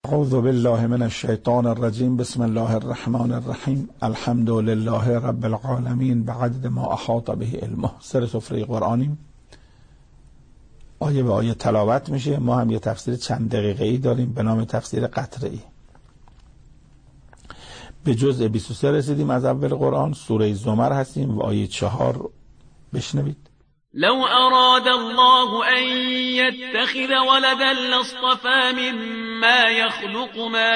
اعوذ بالله من الشیطان الرجیم. بسم الله الرحمن الرحیم. الحمد لله رب العالمین بعدد ما احاط به علمه. سر سفره قرآنیم، آیه به آیه تلاوت میشه. ما هم یه تفسیر چند دقیقه‌ای داریم به نام تفسیر قطره‌ای. به جزء 23 رسیدیم از اول قرآن. سوره زمر هستیم و آیه 4 بشنوید. لو أراد الله أن يتخذ ولدا لاصطفى مما يخلق ما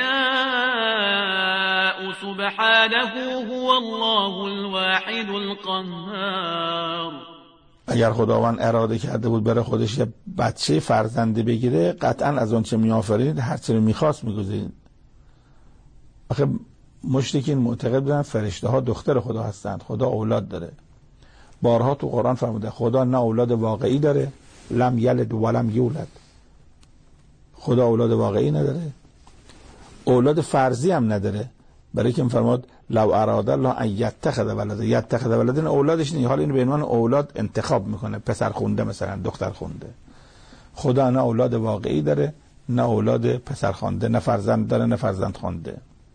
يشاء سبحانه هو الله الواحد القهار. اگر خداوند اراده کرده بود برای خودش یه بچه فرزندی بگیره، قطعا از اون چه میآفرید هر چه رو میخواست میگذارید. آخه مشرکین معتقد بودن فرشته ها دختر خدا هستند، خدا اولاد داره. بارها تو قرآن فرموده خدا نه اولاد واقعی داره، لم یلد ولم یولد. خدا اولاد واقعی نداره، اولاد فرضی هم نداره. برای که فرمود لو اراد الله ان یتخذ ولدا. یتخذ ولدا اولادش نیست، حالا اینو به عنوان اولاد انتخاب میکنه، پسر خونده مثلا دختر خونده. خدا نه اولاد واقعی داره، نه اولاد پسر خوانده، نه فرزند داره نه فرزند خوانده.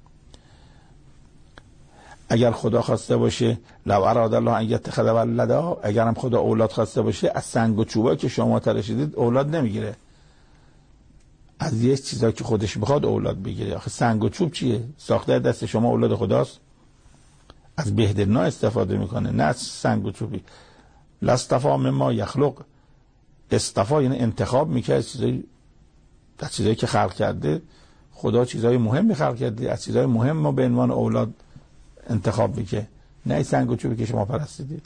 اگر خدا خواسته باشه لو اراد الله ان یتخذ ولدا، اگر هم خدا اولاد خواسته باشه از سنگ و چوبایی که شما تراشیدید اولاد نمیگیره، از یه چیزایی که خودش بخواد اولاد بگیره. آخه سنگ و چوب چیه؟ ساخته دست شما اولاد خداست، از بهدرنا استفاده میکنه، نه از سنگ و چوبی. لاصطفی مما یخلق. اصطفا یعنی انتخاب میکنه از چیزایی که خلق کرده. خدا چیزای مهمی خلق کرده، از چیزای مهم ما به عنوان اولاد انتخاب میکنه، نه سنگ و چوبی که شما پرستیدید.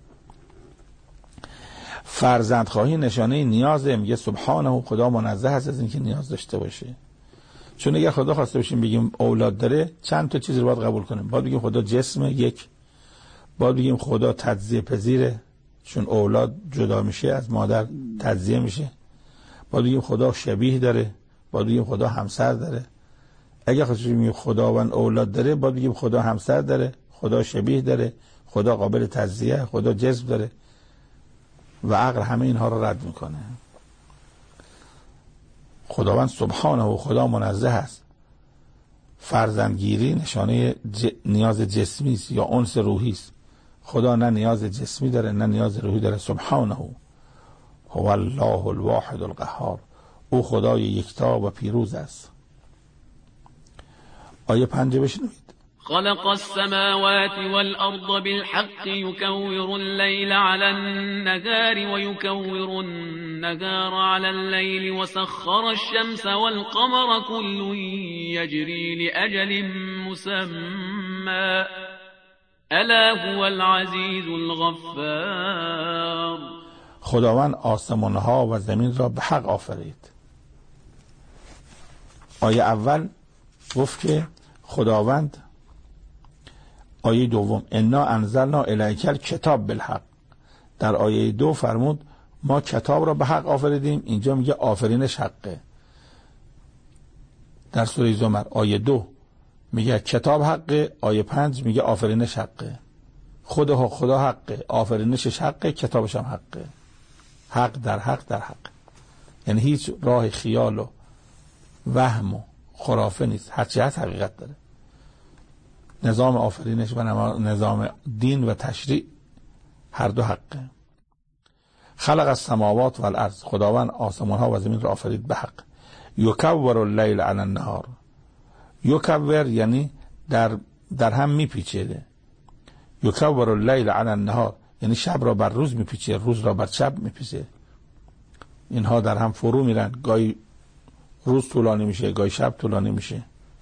فرزند خواهی نشانه نیازه. میگه سبحانه، خدا منزه هست از اینکه نیاز داشته باشه. چون اگر خدا خواسته باشیم بگیم اولاد داره، چند تا چیز رو باید قبول کنیم. باید بگیم خدا جسمه، یک. باید بگیم خدا تجزیه پذیره، چون اولاد جدا میشه از مادر تجزیه میشه. باید بگیم خدا شبیه داره، باید بگیم خدا همسر داره. اگر خواستیم خداوند اولاد داره، باید بگیم خدا همسر داره، خدا شبیه داره، خدا قابل تجزیه، خدا جسم داره. و عقل همه اینها رو رد میکنه. خداوند سبحانه و خدا منزه است. فرزندگیری نشانه نیاز جسمی است یا انس روحی است. خدا نه نیاز جسمی داره نه نیاز روحی داره. سبحانه هو الله الواحد القهار. او خدای یکتا و پیروز است. آیه 5 بشنوید. خلق السماوات والأرض بالحق يكور الليل على النهار ويكور النهار على الليل وسخر الشمس والقمر كل يجري لأجل مسمى ألا هو العزيز الغفار. خداوند آسمانها و زمین را به حق آفرید. آیه اول گفت که خداوند، آیه دوم انا انزلنا الیک الکتاب بالحق. در آیه 2 فرمود ما کتاب را به حق آفریدیم. اینجا میگه آفرینش حقه. در سوره زمر آیه 2 میگه کتاب حقه، آیه 5 میگه آفرینش حقه. خدا حقه، آفرینشش حقه، کتابش هم حقه. حق در حق در حق، یعنی هیچ راه خیال و وهم و خرافه نیست، هر چی هست حقیقت داره. نظام آفرینش و نظام دین و تشریع هر دو حقه. خلق السماوات والارض. خداوند آسمان ها و زمین را آفرید به حق. یکور اللیل علی النهار. یکور یعنی در هم میپیچه. یکور اللیل علی النهار یعنی شب را بر روز میپیچه، روز را بر شب میپیچه. اینها در هم فرو میرن، گاهی روز طولانی میشه، گاهی شب طولانی میشه.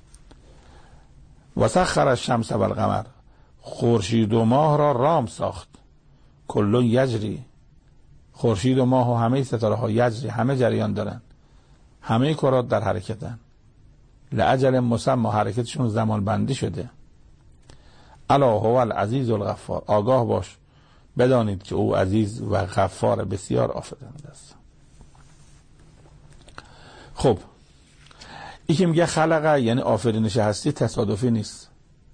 وسخر الشمس والقمر. خورشید و ماه را رام ساخت. کل یجری. خورشید و ماه و همه ستاره ها یجری، همه جریان دارن، همه کرات در حرکتن. لاجل مسمى، حرکتشون زمان بندی شده. الا هو العزیز الغفار. آگاه باش، بدانید که او عزیز و غفار بسیار آفریننده است. خب این که میگه خلقه یعنی آفرینش هستی تصادفی نیست.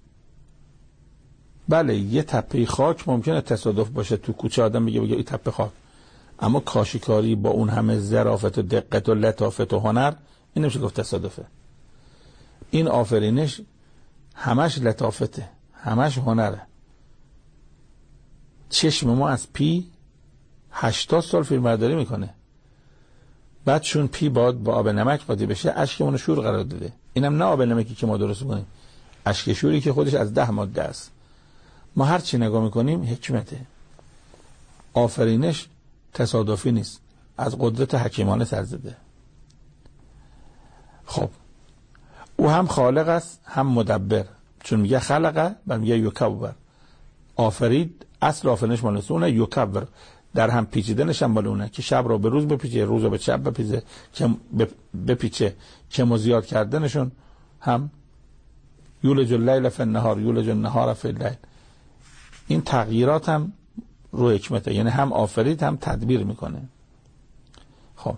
بله یه تپه خاک ممکنه تصادف باشه، تو کوچه آدم میگه این تپه خاک، اما کاشیکاری با اون همه ظرافت و دقت و لطافت و هنر این نمیشه گفت تصادفه. این آفرینش همش لطافته، همش هنره. چشم ما از پی 80 سال فیلمبرداری میکنه، بعد چون پی با آب نمک قاطی بشه اشکمون رو شور قرار داده. اینم نه آب نمکی که ما درست میکنیم، اشک شوری که خودش از 10 ماده است. ما هر چی نگاه میکنیم حکمته. آفرینش تصادفی نیست، از قدرت حکیمانه سر زده. خب او هم خالق است هم مدبر، چون میگه خلقه و میگه یکبر. آفرید اصل آفرینش مال اونه، یکبر در هم پیچیدنش هم مال اونه که شب رو به روز بپیچه، روز رو به شب بپیچه که زیاد کردنشون هم یولج اللیل فی النهار یولج النهار فی اللیل. این تغییرات هم رو حکمته، یعنی هم آفرید هم تدبیر میکنه. خب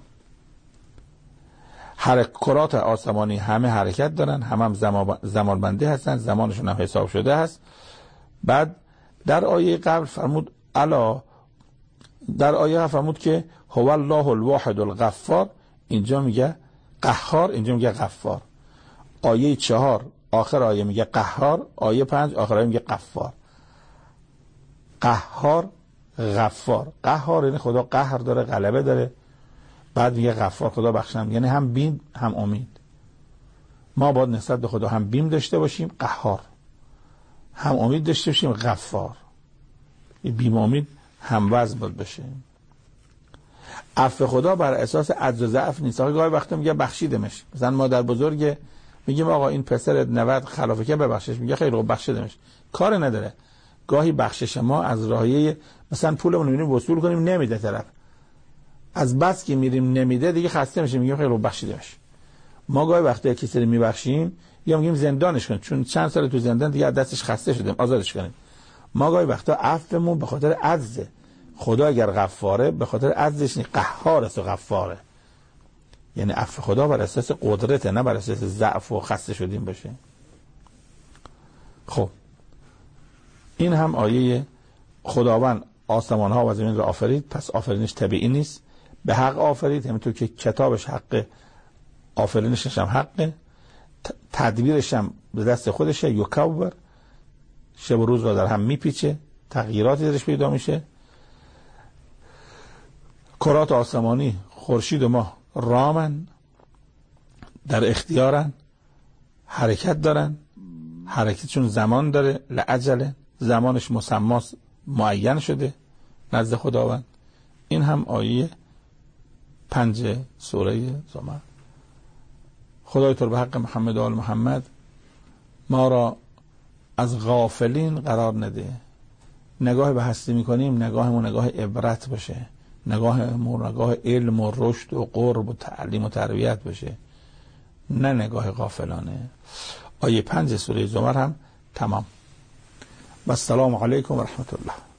کرات آسمانی همه حرکت دارن، هم زمان بندی هستن، زمانشون هم حساب شده هست. بعد در آیه قبل فرمود در آیه قبل فرمود که هو الله الواحد الغفار، اینجا میگه قهار، اینجا میگه غفار. آیه 4 آخر آیه میگه قهار، آیه 5 آخر آیه میگه غفار. قهار غفار. قهار یعنی خدا قهر داره، غلبه داره. بعد میگه غفار، خدا بخشنده، یعنی هم بیم هم امید. ما باید نسبت به خدا هم بیم داشته باشیم قهار، هم امید داشته باشیم غفار. بیم امید هم وزن باید باشه. عفو خدا بر اساس عجز و ضعف نیست. گاهی وقتا میگه بخشیدمش، مثلا مادر بزرگ میگیم آقا این پسرت 90 خلافه که ببخشش، میگه خیلی خوب بخشیدمش، کار نداره. گاهی بخشش ما از راهیه، مثلا پولمون رو می‌بینیم وصول کنیم نمیده طرف، از بس که میریم نمیده دیگه خسته میشیم، میگیم خیلی خوب بخشیدمش. ما گاهی وقتا کسی رو میبخشیم یا میگیم زندانش کن، چون چند سال تو زندان دیگه دستش خسته شدیم آزادش کنیم. ما گاهی وقتا عفومون به خاطر عجزه. خدا اگر غفاره به خاطر عجزش نیست، قهار است و غفاره. یعنی عفو خدا بر اساس قدرته، نه بر اساس ضعف و خسته شدیم باشه. خب این هم آیه خداوند آسمان ها و زمین را آفرید، پس آفرینش طبیعی نیست، به حق آفرید، همینطور که کتابش حقه آفرینشش هم حقه، تدبیرش هم به دست خودشه. یکبر، شب و روز را در هم میپیچه، تغییراتی درش پیدا میشه. کرات آسمانی خورشید و ماه رامن، در اختیارن، حرکت دارن، حرکتشون زمان داره، لعجله، زمانش مسماس معین شده نزد خداوند. این هم آیه 5 سوره زمر. خدای تو به حق محمد و آل محمد ما را از غافلین قرار نده. نگاه به هستی میکنیم نگاهمون نگاه عبرت باشه، نگاه علم و رشد و قرب و تعلیم و تربیت باشه، نه نگاه غافلانه. آیه 5 سوره زمر هم تمام. و السلام علیکم و رحمت الله.